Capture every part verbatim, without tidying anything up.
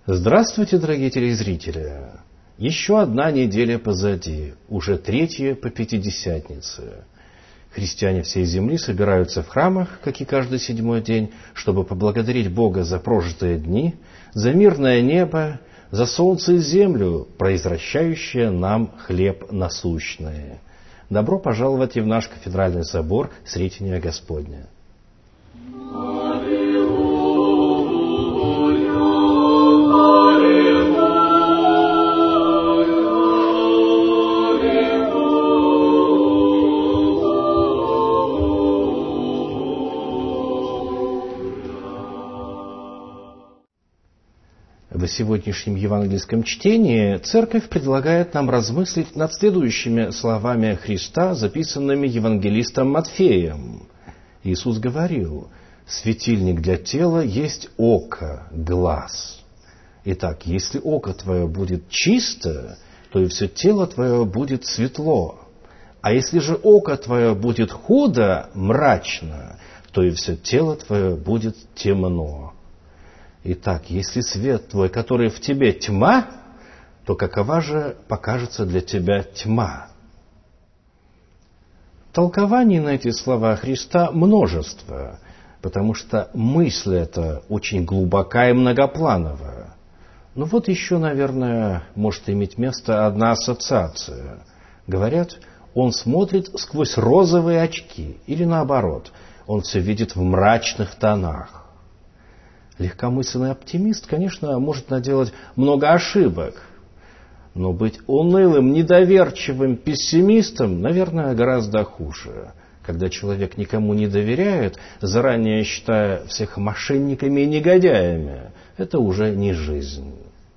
Здравствуйте, дорогие телезрители! Еще одна неделя позади, уже третья по Пятидесятнице. Христиане всей земли собираются в храмах, как и каждый седьмой день, чтобы поблагодарить Бога за прожитые дни, за мирное небо, за солнце и землю, произвращающее нам хлеб насущный. Добро пожаловать и в наш кафедральный собор Сретения Господня. В сегодняшнем евангельском чтении Церковь предлагает нам размыслить над следующими словами Христа, записанными евангелистом Матфеем. Иисус говорил: «Светильник для тела есть око, глаз». Итак, если око твое будет чисто, то и все тело твое будет светло. А если же око твое будет худо, мрачно, то и все тело твое будет темно. Итак, если свет твой, который в тебе тьма, то какова же покажется для тебя тьма? Толкований на эти слова Христа множество, потому что мысль эта очень глубока и многоплановая. Но вот еще, наверное, может иметь место одна ассоциация. Говорят, он смотрит сквозь розовые очки, или наоборот, он все видит в мрачных тонах. Легкомысленный оптимист, конечно, может наделать много ошибок, но быть унылым, недоверчивым пессимистом, наверное, гораздо хуже. Когда человек никому не доверяет, заранее считая всех мошенниками и негодяями, это уже не жизнь.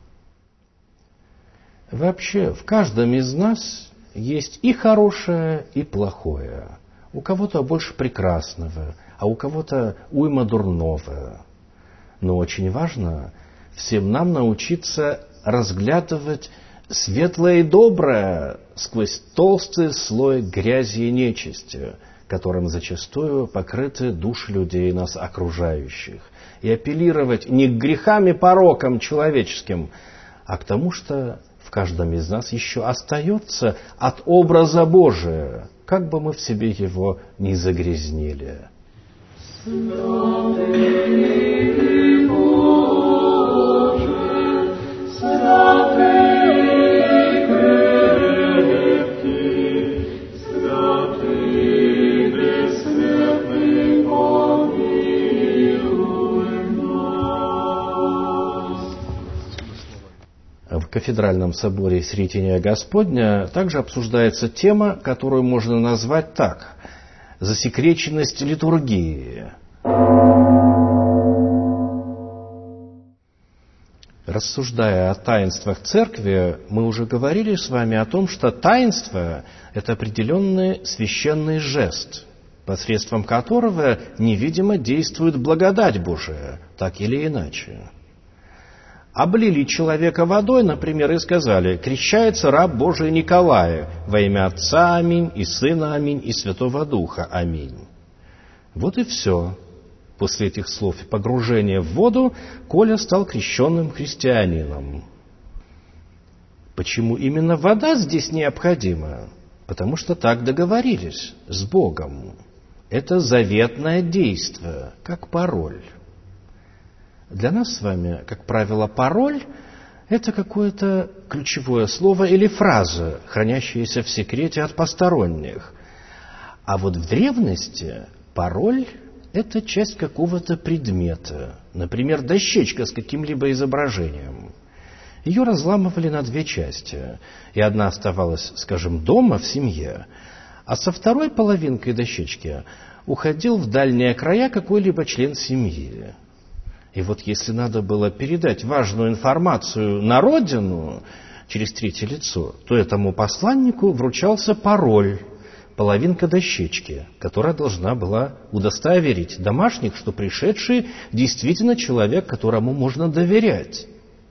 Вообще, в каждом из нас есть и хорошее, и плохое. У кого-то больше прекрасного, а у кого-то уйма дурного. Но очень важно всем нам научиться разглядывать светлое и доброе сквозь толстый слой грязи и нечисти, которым зачастую покрыты души людей нас окружающих, и апеллировать не к грехам и порокам человеческим, а к тому, что в каждом из нас еще остается от образа Божия, как бы мы в себе его ни загрязнили. В кафедральном соборе Сретения Господня также обсуждается тема, которую можно назвать так: засекреченность литургии. Рассуждая о таинствах Церкви, мы уже говорили с вами о том, что таинство – это определенный священный жест, посредством которого невидимо действует благодать Божия, так или иначе. Облили человека водой, например, и сказали: «Крещается раб Божий Николай, во имя Отца аминь, и Сына аминь, и Святого Духа аминь». Вот и все. После этих слов и погружения в воду Коля стал крещенным христианином. Почему именно вода здесь необходима? Потому что так договорились с Богом. Это заветное действие, как пароль. Для нас с вами, как правило, пароль – это какое-то ключевое слово или фраза, хранящаяся в секрете от посторонних. А вот в древности пароль – это часть какого-то предмета, например, дощечка с каким-либо изображением. Ее разламывали на две части, и одна оставалась, скажем, дома, в семье, а со второй половинкой дощечки уходил в дальние края какой-либо член семьи. И вот если надо было передать важную информацию на родину через третье лицо, то этому посланнику вручался пароль, половинка дощечки, которая должна была удостоверить домашних, что пришедший действительно человек, которому можно доверять.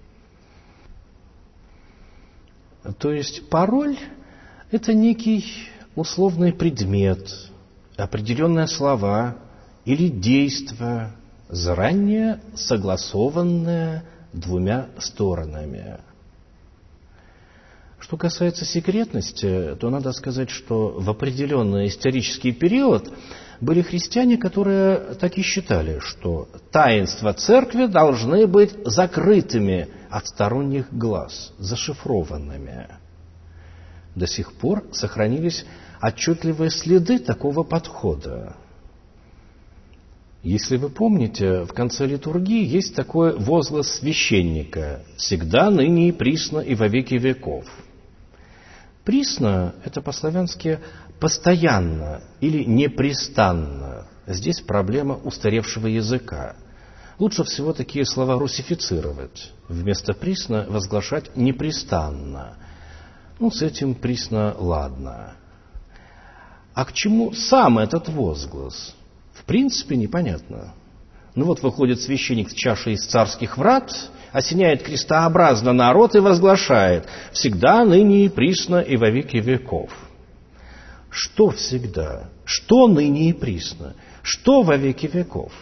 То есть пароль – это некий условный предмет, определенные слова или действия, заранее согласованное двумя сторонами. Что касается секретности, то надо сказать, что в определенный исторический период были христиане, которые так и считали, что таинства церкви должны быть закрытыми от сторонних глаз, зашифрованными. До сих пор сохранились отчетливые следы такого подхода. Если вы помните, в конце литургии есть такой возглас священника: «Всегда, ныне и присно, и во веки веков». Присно – это по-славянски «постоянно» или «непрестанно». Здесь проблема устаревшего языка. Лучше всего такие слова русифицировать. Вместо «присно» возглашать «непрестанно». Ну, с этим «присно» ладно. А к чему сам этот возглас? В принципе, непонятно. Ну вот выходит священник с чашей из царских врат, осеняет крестообразно народ и возглашает: «Всегда, ныне и присно, и во веки веков». Что всегда? Что ныне и присно? Что во веки веков?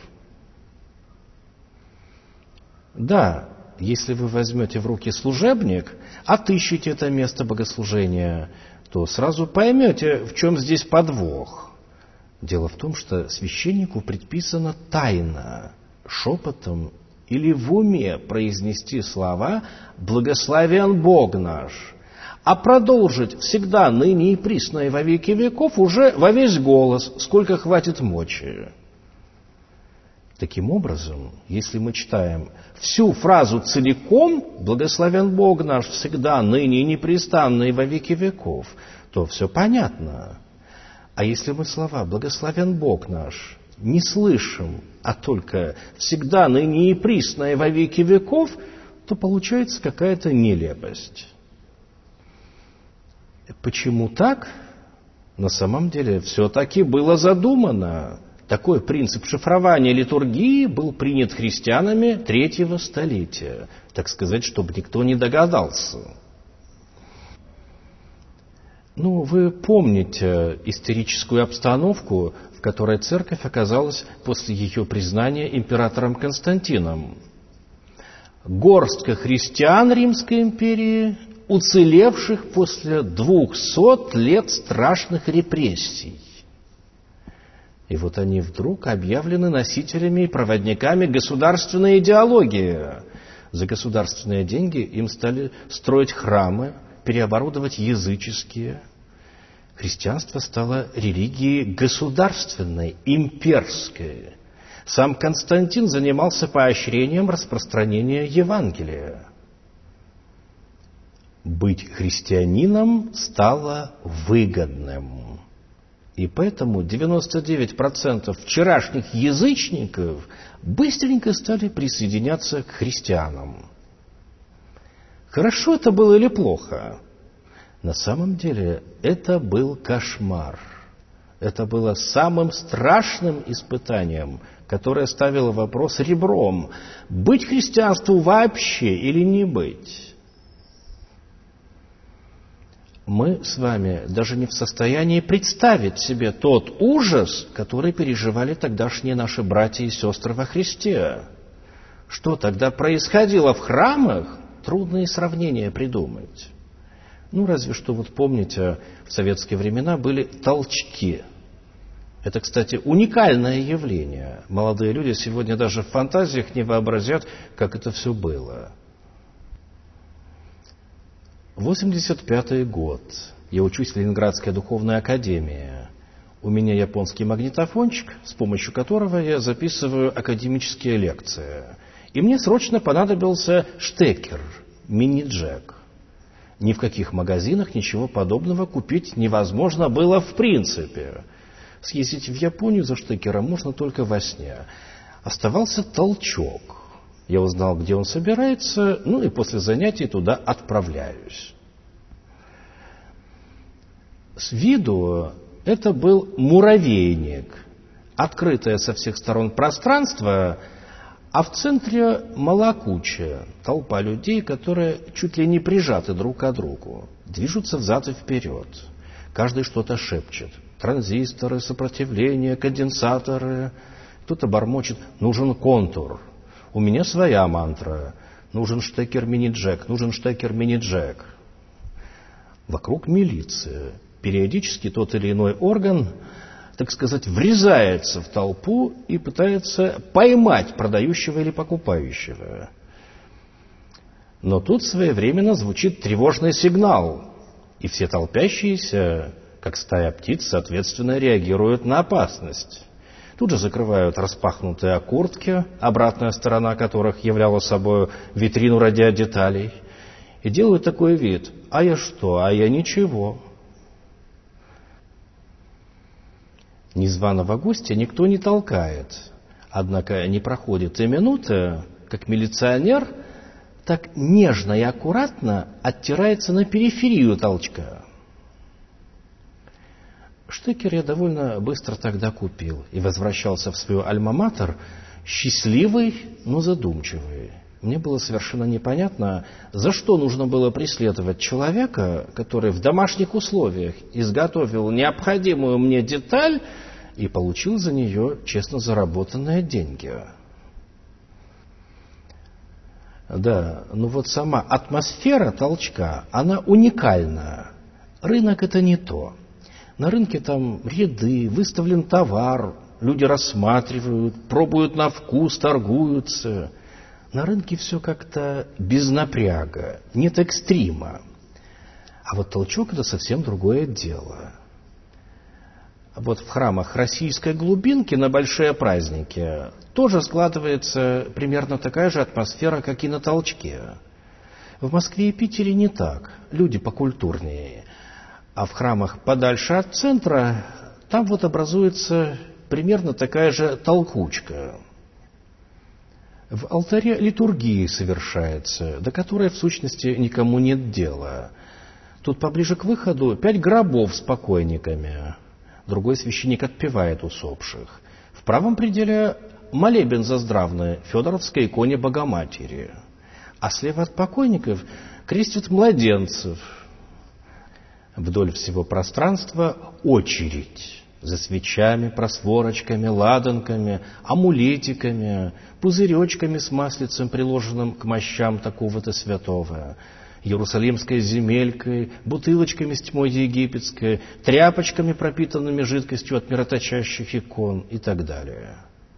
Да, если вы возьмете в руки служебник, отыщете это место богослужения, то сразу поймете, в чем здесь подвох. Дело в том, что священнику предписано тайно, шепотом или в уме произнести слова «Благословен Бог наш», а продолжить «Всегда, ныне и присно, и во веки веков» уже во весь голос, сколько хватит мочи. Таким образом, если мы читаем всю фразу целиком «Благословен Бог наш всегда, ныне и непрестанно, и во веки веков», то все понятно. А если мы слова «Благословен Бог наш» не слышим, а только «всегда, ныне и присно, и во веки веков», то получается какая-то нелепость. Почему так? На самом деле все-таки было задумано. Такой принцип шифрования литургии был принят христианами третьего столетия, так сказать, чтобы никто не догадался. Ну, вы помните историческую обстановку, в которой церковь оказалась после ее признания императором Константином. Горстка христиан Римской империи, уцелевших после двухсот лет страшных репрессий. И вот они вдруг объявлены носителями и проводниками государственной идеологии. За государственные деньги им стали строить храмы, переоборудовать языческие. Христианство стало религией государственной, имперской. Сам Константин занимался поощрением распространения Евангелия. Быть христианином стало выгодным. И поэтому девяносто девять процентов вчерашних язычников быстренько стали присоединяться к христианам. Хорошо это было или плохо? На самом деле это был кошмар. Это было самым страшным испытанием, которое ставило вопрос ребром: быть христианству вообще или не быть? Мы с вами даже не в состоянии представить себе тот ужас, который переживали тогдашние наши братья и сестры во Христе. Что тогда происходило в храмах, трудно и сравнения придумать. Ну, разве что, вот помните, в советские времена были толчки. Это, кстати, уникальное явление. Молодые люди сегодня даже в фантазиях не вообразят, как это все было. восемьдесят пятый год. Я учусь в Ленинградской духовной академии. У меня японский магнитофончик, с помощью которого я записываю академические лекции. И мне срочно понадобился штекер, мини-джек. Ни в каких магазинах ничего подобного купить невозможно было в принципе. Съездить в Японию за штекером можно только во сне. Оставался толчок. Я узнал, где он собирается, ну и после занятий туда отправляюсь. С виду это был муравейник, открытое со всех сторон пространство, а в центре малокучая толпа людей, которые чуть ли не прижаты друг к другу, движутся взад и вперед. Каждый что-то шепчет. Транзисторы, сопротивление, конденсаторы. Кто-то бормочет: нужен контур. У меня своя мантра. Нужен штекер мини-джек, нужен штекер мини-джек. Вокруг милиция. Периодически тот или иной орган, так сказать, врезается в толпу и пытается поймать продающего или покупающего. Но тут своевременно звучит тревожный сигнал, и все толпящиеся, как стая птиц, соответственно, реагируют на опасность. Тут же закрывают распахнутые окуртки, обратная сторона которых являла собой витрину радиодеталей, и делают такой вид: а я что, а я ничего. Незваного гостя никто не толкает, однако не проходит и минуты, как милиционер так нежно и аккуратно оттирается на периферию толчка. Штекер я довольно быстро тогда купил и возвращался в свой альма-матер счастливый, но задумчивый. Мне было совершенно непонятно, за что нужно было преследовать человека, который в домашних условиях изготовил необходимую мне деталь и получил за нее честно заработанные деньги. Да, ну вот сама атмосфера толчка, она уникальна. Рынок — это не то. На рынке там ряды, выставлен товар, люди рассматривают, пробуют на вкус, торгуются. На рынке все как-то без напряга, нет экстрима. А вот толчок — это совсем другое дело. Вот в храмах российской глубинки на большие праздники тоже складывается примерно такая же атмосфера, как и на толчке. В Москве и Питере не так, люди покультурнее. А в храмах подальше от центра, там вот образуется примерно такая же толкучка. В алтаре литургии совершается, до которой в сущности никому нет дела. Тут поближе к выходу пять гробов с покойниками. Другой священник отпевает усопших. В правом пределе молебен заздравный Федоровской иконе Богоматери. А слева от покойников крестят младенцев. Вдоль всего пространства очередь за свечами, просворочками, ладанками, амулетиками, пузыречками с маслицем, приложенным к мощам такого-то святого, иерусалимской земелькой, бутылочками с тьмой египетской, тряпочками, пропитанными жидкостью от мироточащих икон и так далее.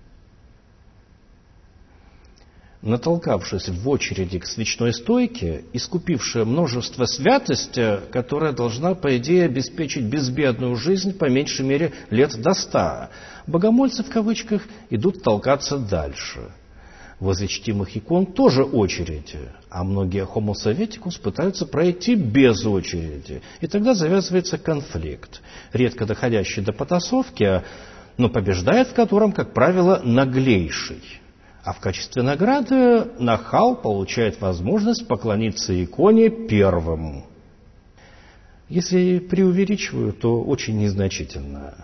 Натолкавшись в очереди к свечной стойке, искупившая множество святости, которая должна, по идее, обеспечить безбедную жизнь по меньшей мере лет до ста, богомольцы, в кавычках, идут толкаться дальше. Возле чтимых икон тоже очереди, а многие homo советикус пытаются пройти без очереди. И тогда завязывается конфликт, редко доходящий до потасовки, но побеждает в котором, как правило, наглейший. А в качестве награды нахал получает возможность поклониться иконе первым. Если преувеличиваю, то очень незначительно.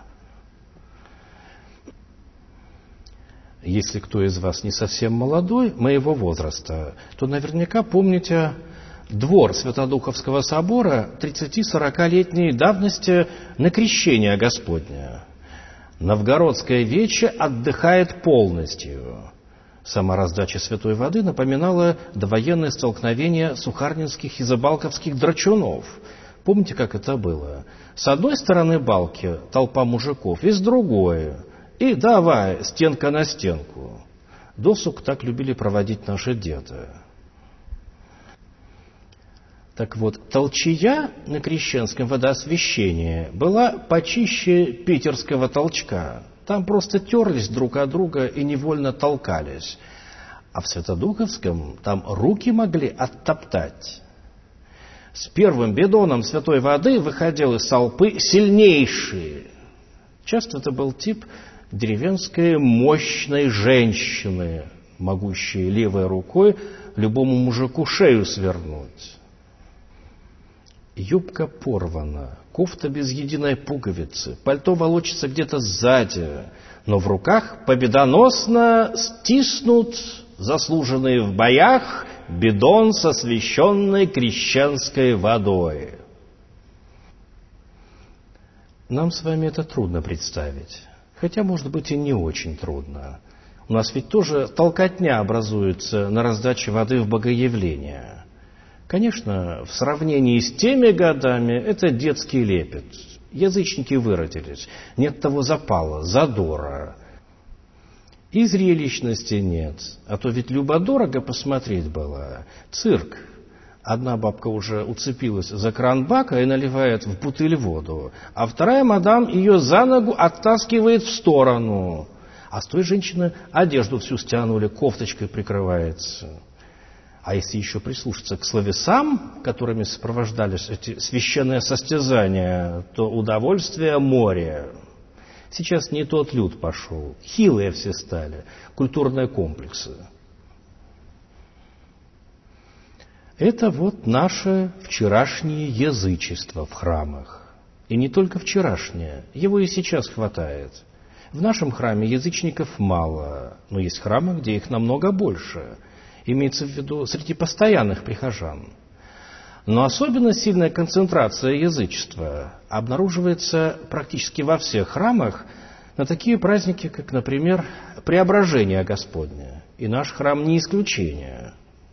Если кто из вас не совсем молодой, моего возраста, то наверняка помните двор Святодуховского собора тридцати-сорокалетней давности на Крещение Господне. Новгородское вече отдыхает полностью. Сама раздача святой воды напоминала довоенное столкновение сухарнинских и забалковских драчунов. Помните, как это было? С одной стороны балки толпа мужиков, и с другой. И давай, стенка на стенку. Досуг так любили проводить наши деды. Так вот, толчия на крещенском водоосвящении была почище питерского толчка. Там просто терлись друг от друга и невольно толкались. А в Святодуховском там руки могли оттоптать. С первым бидоном святой воды выходил из толпы сильнейший. Часто это был тип деревенской мощной женщины, могущей левой рукой любому мужику шею свернуть. Юбка порвана, кофта без единой пуговицы, пальто волочится где-то сзади, но в руках победоносно стиснут заслуженный в боях бидон с освященной крещенской водой. Нам с вами это трудно представить, хотя, может быть, и не очень трудно. У нас ведь тоже толкотня образуется на раздаче воды в богоявление. Конечно, в сравнении с теми годами это детский лепет. Язычники выродились. Нет того запала, задора. И зрелищности нет. А то ведь любо-дорого посмотреть было. Цирк. Одна бабка уже уцепилась за кран бака и наливает в бутыль воду, а вторая мадам ее за ногу оттаскивает в сторону. А с той женщины одежду всю стянули, кофточкой прикрывается. А если еще прислушаться к словесам, которыми сопровождались эти священные состязания, то удовольствие море. Сейчас не тот люд пошел, хилые все стали, культурные комплексы. Это вот наше вчерашнее язычество в храмах. И не только вчерашнее, его и сейчас хватает. В нашем храме язычников мало, но есть храмы, где их намного больше. Имеется в виду среди постоянных прихожан. Но особенно сильная концентрация язычества обнаруживается практически во всех храмах на такие праздники, как, например, Преображение Господне. И наш храм не исключение.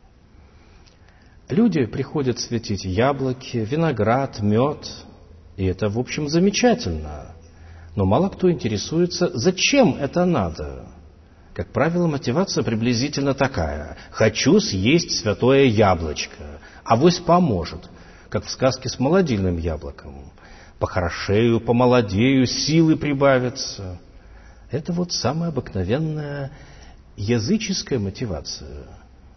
Люди приходят светить яблоки, виноград, мед, и это, в общем, замечательно. Но мало кто интересуется, зачем это надо. Как правило, мотивация приблизительно такая. Хочу съесть святое яблочко, авось поможет, как в сказке с молодильным яблоком. Похорошею, помолодею, силы прибавятся. Это вот самая обыкновенная языческая мотивация.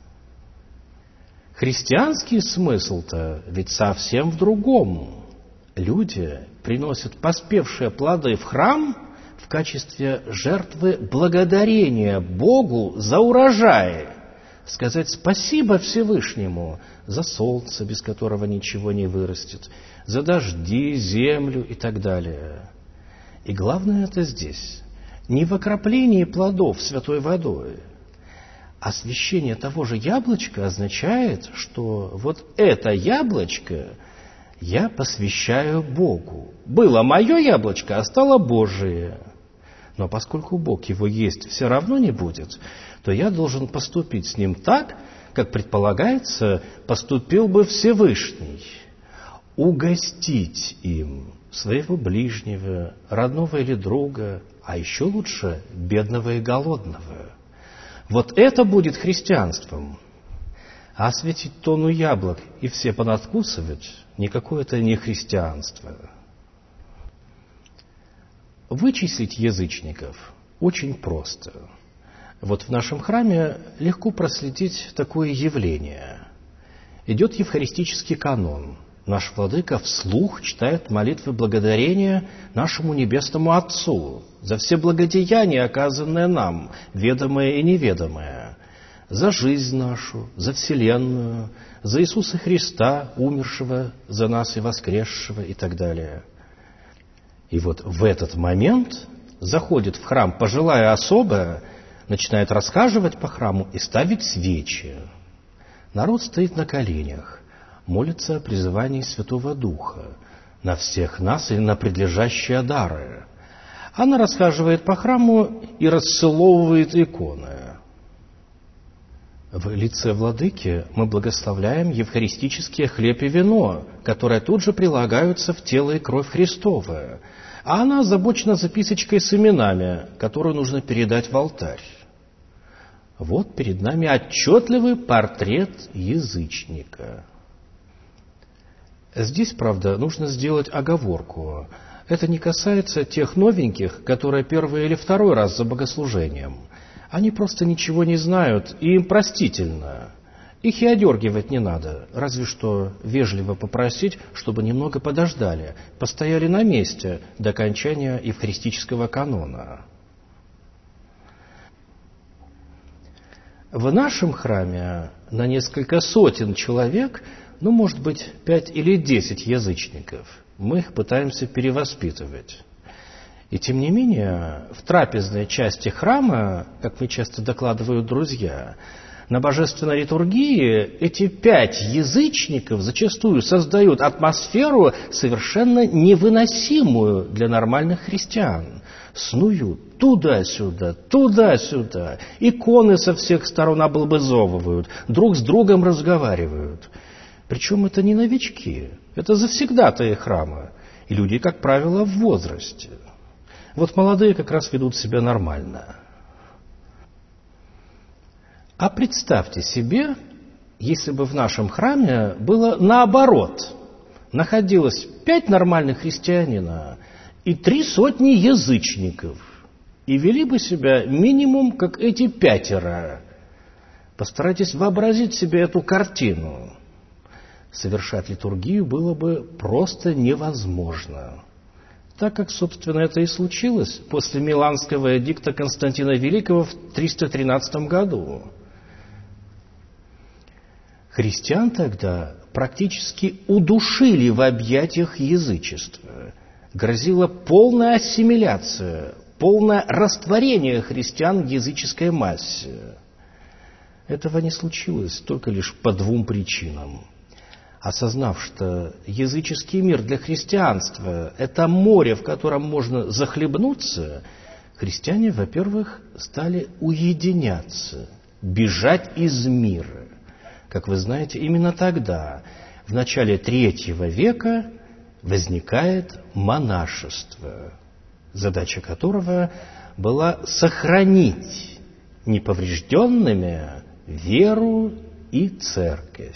Христианский смысл-то ведь совсем в другом. Люди приносят поспевшие плоды в храм в качестве жертвы благодарения Богу за урожай. Сказать спасибо Всевышнему за солнце, без которого ничего не вырастет, за дожди, землю и так далее. И главное это здесь не в окроплении плодов святой водой. Освящение того же яблочка означает, что вот это яблочко я посвящаю Богу. Было мое яблочко, а стало Божие. Но поскольку Бог его есть все равно не будет, то я должен поступить с ним так, как предполагается, поступил бы Всевышний. Угостить им своего ближнего, родного или друга, а еще лучше бедного и голодного. Вот это будет христианством. А осветить тонну яблок и все понадкусывать – никакое это не христианство. Вычислить язычников очень просто. Вот в нашем храме легко проследить такое явление. Идет евхаристический канон. Наш владыка вслух читает молитвы благодарения нашему Небесному Отцу за все благодеяния, оказанные нам, ведомые и неведомые, за жизнь нашу, за вселенную, за Иисуса Христа, умершего за нас и воскресшего и так далее. И вот в этот момент заходит в храм пожилая особа, начинает расхаживать по храму и ставить свечи. Народ стоит на коленях, молится о призывании Святого Духа на всех нас и на предлежащие дары. Она расхаживает по храму и расцеловывает иконы. В лице владыки мы благословляем евхаристические хлеб и вино, которые тут же прилагаются в тело и кровь Христовы, а она озабочена записочкой с именами, которую нужно передать в алтарь. Вот перед нами отчетливый портрет язычника. Здесь, правда, нужно сделать оговорку. Это не касается тех новеньких, которые первый или второй раз за богослужением. Они просто ничего не знают, и им простительно. Их и одергивать не надо, разве что вежливо попросить, чтобы немного подождали, постояли на месте до окончания евхаристического канона. В нашем храме на несколько сотен человек, ну, может быть, пять или десять язычников. Мы их пытаемся перевоспитывать. И тем не менее, в трапезной части храма, как мне часто докладывают друзья, на божественной литургии эти пять язычников зачастую создают атмосферу, совершенно невыносимую для нормальных христиан. снуют туда-сюда, туда-сюда, иконы со всех сторон облобызовывают, друг с другом разговаривают. Причем это не новички, это завсегдатаи храма, и люди, как правило, в возрасте. Вот молодые как раз ведут себя нормально. А представьте себе, если бы в нашем храме было наоборот. Находилось пять нормальных христианина и три сотни язычников. И вели бы себя минимум, как эти пятеро. Постарайтесь вообразить себе эту картину. Совершать литургию было бы просто невозможно. Так как, собственно, это и случилось после Миланского эдикта Константина Великого в триста тринадцатом году. Христиан тогда практически удушили в объятиях язычества. Грозила полная ассимиляция, полное растворение христиан в языческой массе. Этого не случилось только лишь по двум причинам. Осознав, что языческий мир для христианства – это море, в котором можно захлебнуться, христиане, во-первых, стали уединяться, бежать из мира. Как вы знаете, именно тогда, в начале третьего века, возникает монашество, задача которого была сохранить неповрежденными веру и церковь.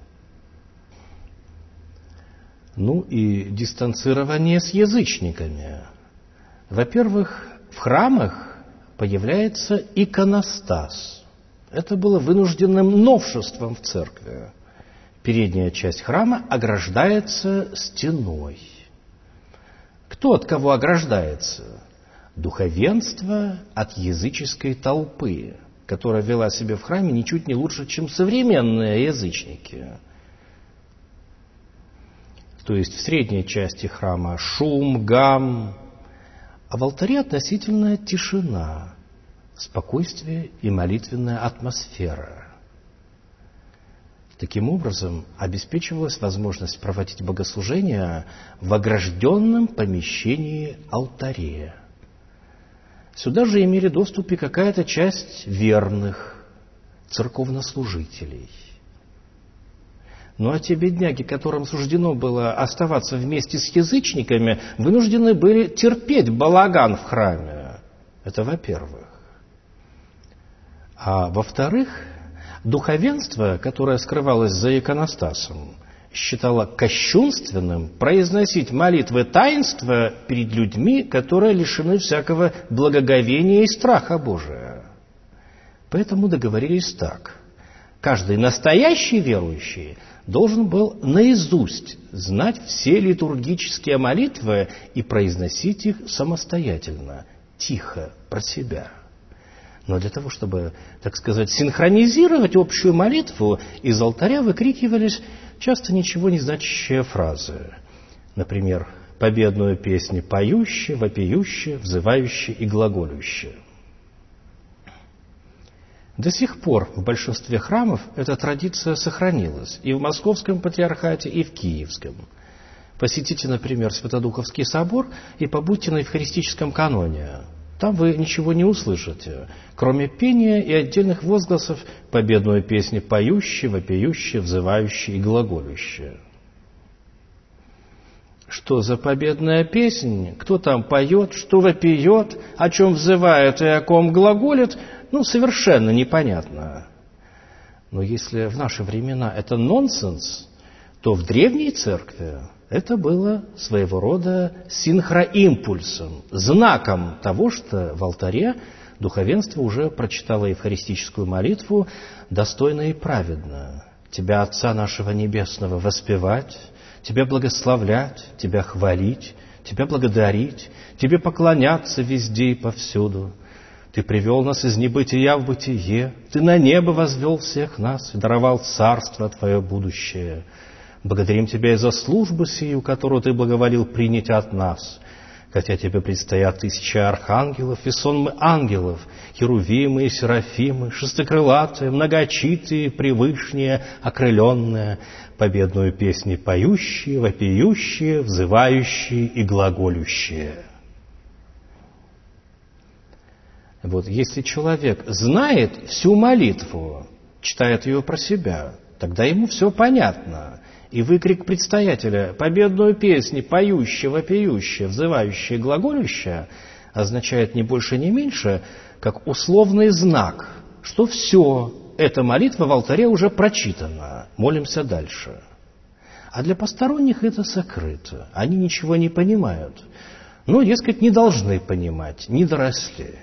Ну и дистанцирование с язычниками. Во-первых, в храмах появляется иконостас. Это было вынужденным новшеством в церкви. Передняя часть храма ограждается стеной. Кто от кого ограждается? Духовенство от языческой толпы, которая вела себя в храме ничуть не лучше, чем современные язычники. То есть в средней части храма шум, гам, а в алтаре относительная тишина, спокойствие и молитвенная атмосфера. Таким образом, обеспечивалась возможность проводить богослужения в огражденном помещении алтаре. Сюда же имели доступ и какая-то часть верных церковнослужителей. Ну а те бедняги, которым суждено было оставаться вместе с язычниками, вынуждены были терпеть балаган в храме. Это во-первых. А во-вторых, духовенство, которое скрывалось за иконостасом, считало кощунственным произносить молитвы таинства перед людьми, которые лишены всякого благоговения и страха Божия. Поэтому договорились так. Каждый настоящий верующий должен был наизусть знать все литургические молитвы и произносить их самостоятельно, тихо, про себя. Но для того, чтобы, так сказать, синхронизировать общую молитву, из алтаря выкрикивались часто ничего не значащие фразы. Например, победную песню поющие, вопиющие, взывающие и глаголющие. До сих пор в большинстве храмов эта традиция сохранилась и в Московском патриархате, и в Киевском. Посетите, например, Святодуховский собор и побудьте на евхаристическом каноне. Там вы ничего не услышите, кроме пения и отдельных возгласов победную песню поющие, вопиющие, взывающие и глаголющие. Что за победная песня? Кто там поет? Что вопиет? О чем взывает и о ком глаголит? Ну, совершенно непонятно. Но если в наши времена это нонсенс, то в древней церкви это было своего рода синхроимпульсом, знаком того, что в алтаре духовенство уже прочитало евхаристическую молитву достойно и праведно. Тебя, Отца нашего Небесного, воспевать, Тебя благословлять, Тебя хвалить, Тебя благодарить, Тебе поклоняться везде и повсюду. Ты привел нас из небытия в бытие, Ты на небо возвел всех нас и даровал царство Твое будущее. Благодарим Тебя и за службу сию, которую Ты благоволил принять от нас, хотя Тебе предстоят тысячи архангелов и сонмы ангелов, херувимы и серафимы, шестикрылатые, многочитые, превышние, окрыленные, победную песню поющие, вопиющие, взывающие и глаголющие. Вот, если человек знает всю молитву, читает ее про себя, тогда ему все понятно. И выкрик предстоятеля «победную песнь, поющая, вопиющая, взывающая, глаголющая» означает не больше, не меньше, как условный знак, что все, эта молитва в алтаре уже прочитана, молимся дальше. А для посторонних это сокрыто, они ничего не понимают. Ну, дескать, не должны понимать, не доросли.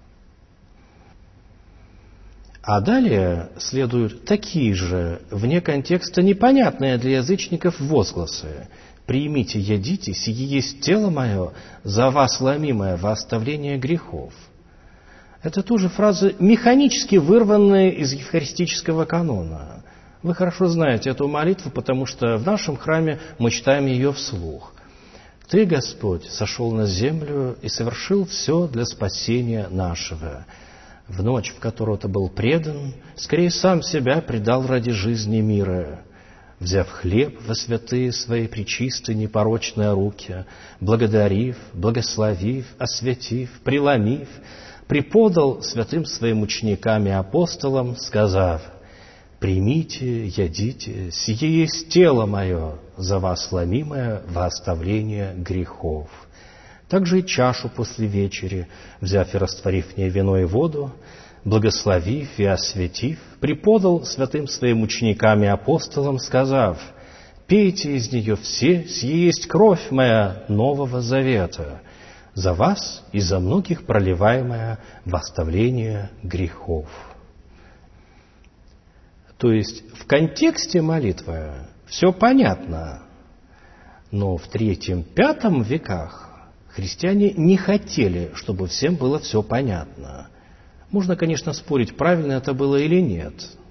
А далее следуют такие же, вне контекста непонятные для язычников возгласы. «Примите, едите, сие есть тело мое, за вас ломимое во оставление грехов». Это тоже фразы, механически вырванные из евхаристического канона. Вы хорошо знаете эту молитву, потому что в нашем храме мы читаем ее вслух. «Ты, Господь, сошел на землю и совершил все для спасения нашего. В ночь, в которую ты был предан, скорее сам себя предал ради жизни мира. Взяв хлеб во святые свои пречистые непорочные руки, благодарив, благословив, освятив, преломив, преподал святым своим ученикам и апостолам, сказав: «Примите, едите, сие есть тело мое, за вас ломимое во оставление грехов». Также и чашу после вечери, взяв и растворив в ней вино и воду, благословив и осветив, преподал святым своим ученикам и апостолам, сказав: «Пейте из нее все, сие есть кровь моя Нового Завета, за вас и за многих проливаемая во оставление грехов». То есть в контексте молитвы все понятно, но в третьем-пятом веках христиане не хотели, чтобы всем было все понятно. Можно, конечно, спорить, правильно это было или нет.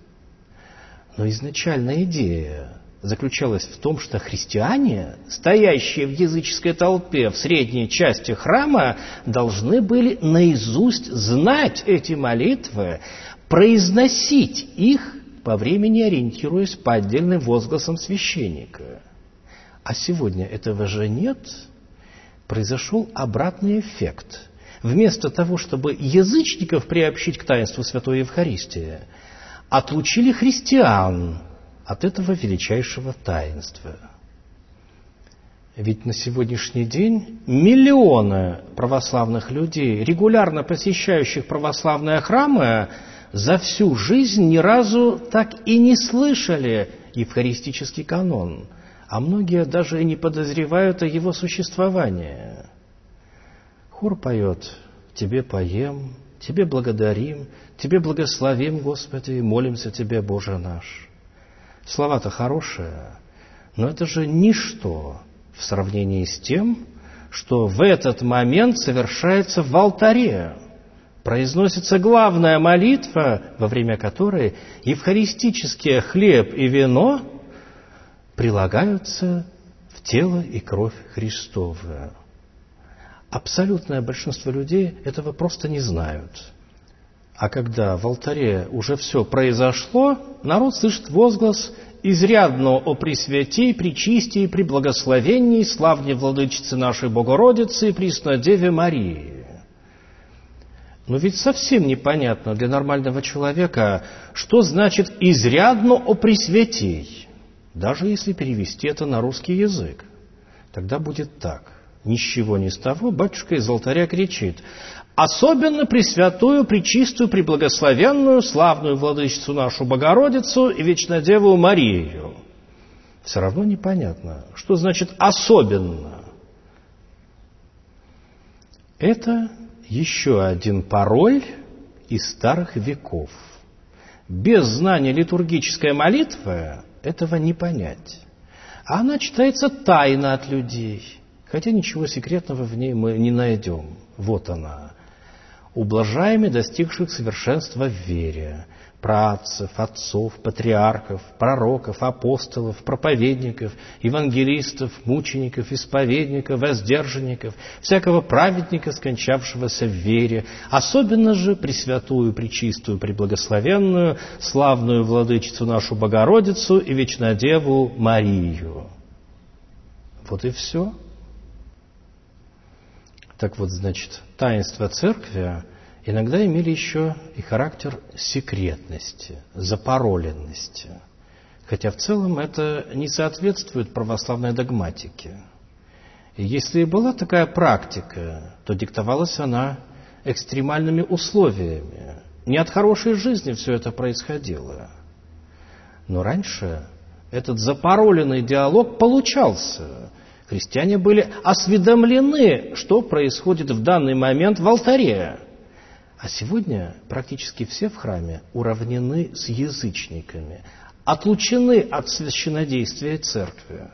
Но изначальная идея заключалась в том, что христиане, стоящие в языческой толпе в средней части храма, должны были наизусть знать эти молитвы, произносить их по времени, ориентируясь по отдельным возгласам священника. А сегодня этого же нет. Произошел обратный эффект. Вместо того, чтобы язычников приобщить к таинству Святой Евхаристии, отлучили христиан от этого величайшего таинства. Ведь на сегодняшний день миллионы православных людей, регулярно посещающих православные храмы, за всю жизнь ни разу так и не слышали евхаристический канон. А многие даже и не подозревают о его существовании. Хор поет: «Тебе поем, Тебе благодарим, Тебе благословим, Господи, и молимся Тебе, Боже наш». Слова-то хорошие, но это же ничто в сравнении с тем, что в этот момент совершается в алтаре. Произносится главная молитва, во время которой евхаристические хлеб и вино прилагаются в тело и кровь Христову. Абсолютное большинство людей этого просто не знают. А когда в алтаре уже все произошло, народ слышит возглас: «Изрядно о Пресвятей, Пречистии, Преблагословенней, славне Владычице нашей Богородицы и Преснодеве Марии». Но ведь совсем непонятно для нормального человека, что значит «изрядно о Пресвятей». Даже если перевести это на русский язык, тогда будет так. Ни с чего ни с того батюшка из алтаря кричит: «Особенно Пресвятую, Пречистую, Преблагословенную, славную Владычицу нашу Богородицу и Вечнодеву Марию». Все равно непонятно, что значит «особенно». Это еще один пароль из старых веков. Без знания литургической молитвы этого не понять. А она читается тайно от людей, хотя ничего секретного в ней мы не найдем. Вот она. «Ублажаемый достигших совершенства в вере, праотцев, отцов, патриархов, пророков, апостолов, проповедников, евангелистов, мучеников, исповедников, воздержанников, всякого праведника, скончавшегося в вере, особенно же Пресвятую, Пречистую, Преблагословенную, славную Владычицу нашу Богородицу и Вечнодеву Марию». Вот и все. Так вот, значит, таинство Церкви иногда имели еще и характер секретности, запароленности. Хотя в целом это не соответствует православной догматике. И если и была такая практика, то диктовалась она экстремальными условиями. Не от хорошей жизни все это происходило. Но раньше этот запароленный диалог получался. Христиане были осведомлены, что происходит в данный момент в алтаре. А сегодня практически все в храме уравнены с язычниками, отлучены от священнодействия церкви.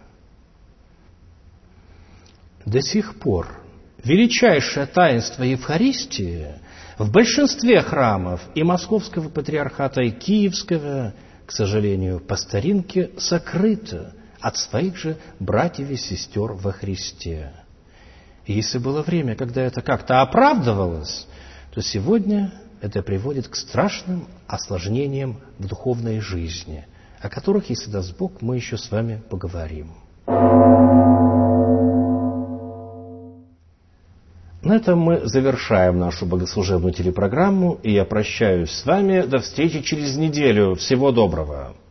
До сих пор величайшее таинство Евхаристии в большинстве храмов и Московского патриархата, и Киевского, к сожалению, по старинке, сокрыто от своих же братьев и сестер во Христе. И если было время, когда это как-то оправдывалось, то сегодня это приводит к страшным осложнениям в духовной жизни, о которых, если даст Бог, мы еще с вами поговорим. На этом мы завершаем нашу богослужебную телепрограмму, и я прощаюсь с вами. До встречи через неделю. Всего доброго!